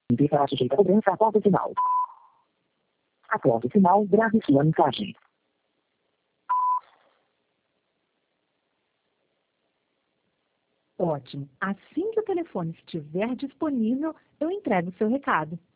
Será sujeita a cobrança após o sinal. Após o sinal, grave sua mensagem. Ótimo. Assim que o telefone estiver disponível, eu entrego o seu recado.